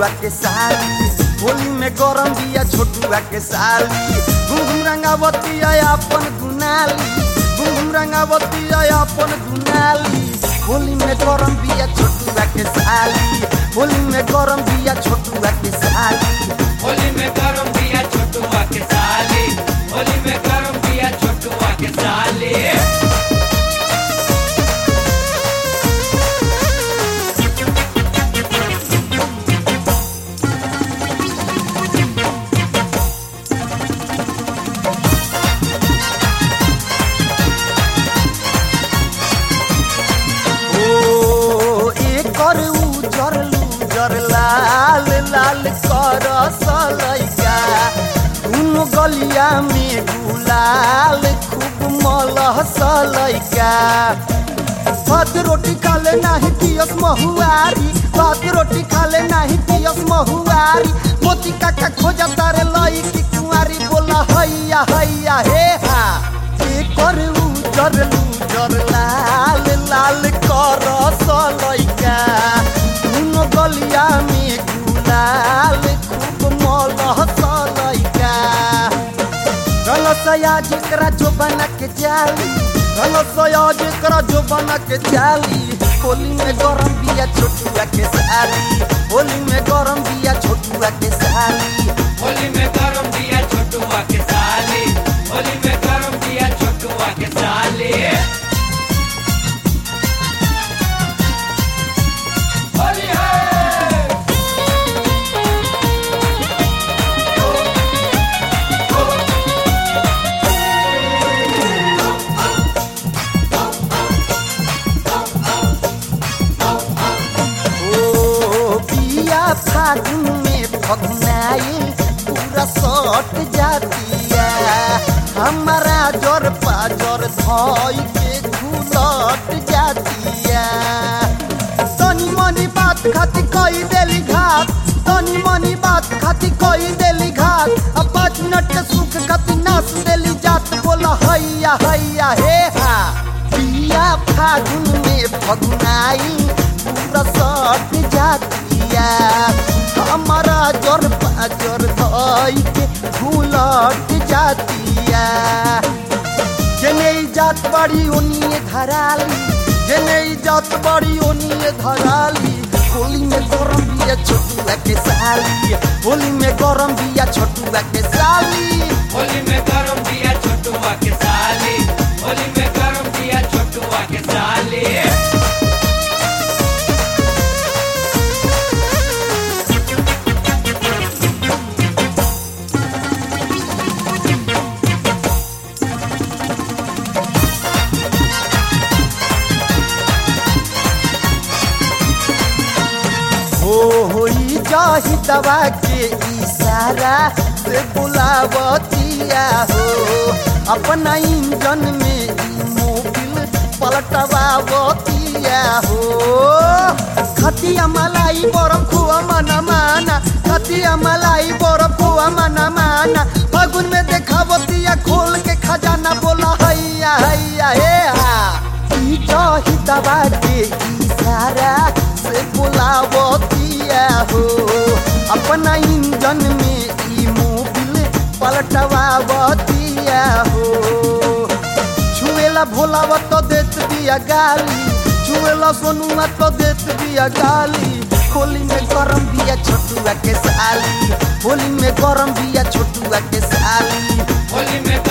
छोटुआ के साली, होली में गरम बिया छोटुआ के साली। घुम रंगावती अपन दुनाली, घुम रंगावती अपन दुनाली। होली में गरम बिया छोटुआ के साली, होली में गरम बिया छोटुआ के साली। होली में गरम बिया छोटुआ के साली, होली में गरम बिया छोटुआ के साली। उजर लाल लाल कर सलैका, दुनो गलिया में गुलाल खूब मलह सलैका। भात रोटी खाले नाही पियस महुआरी, भात रोटी खाले नाही पियस महुआरी। मोती काका खोजा तारे लई की कुंवारी, बोला हैया हैया हे हा। एकर उजर उजर लाल लाल कर सलैका, दुनो गलिया में गुलाल खूब मलह सलैका। रलसया जेकरा जो बना के जाली, रलसया जेकरा जो बना के जाली। होली में गरम बिया छोटुआ के साली, होली में गरम बिया छोटुआ के साली। होली में गरम बिया छोटुआ के साली, होली में गरम बिया छोटुआ के साली। होली है ओ बिया फागुन में फगुनाई पूरा सट जातिया। हमारा जर पाजर धोई के घुलट जातिया। तनी मनी बात खाती कई देली घात, तनी मनी बात खाती कई देली घात। अब 5 मिनट के सुख खाती नाच देली जात, बोला हैया हैया हे हा। बिया फागुन में फगुनाई पूरा सट जातिया। हमारा जर पाजर धोई के घुलट जातिया। जेने जात बड़ी ओनिए धराली, जेने जात बड़ी ओनिए धराली। होली में गरम बिया छोटुआ के साली, होली में गरम बिया छोटुआ के साली। होली में गरम बिया छोटुआ के साली, होली में गरम बिया छोटुआ के साली। होई जाही दवा के इशारा से बुलावतिया हो। अपना इंजन में मोबिल पलटवावतिया हो। खतिया मलाई बरफ खुआ मना माना, खतिया मलाई बरफ खुआ मना माना। फागुन में देखावतिया खोल के खजाना, बोला हैया हैया हे हा। जाही दवा के इशारा से बुलावतिया हो। अपना इंजन में ई मोबिल पलटवावतिया हो। छुएला भोलावा तो देत बिया गाली, छुएला सोनुआ तो देत बिया गाली। होली में गरम बिया छोटुआ के साली, होली में गरम बिया छोटुआ के साली। होली में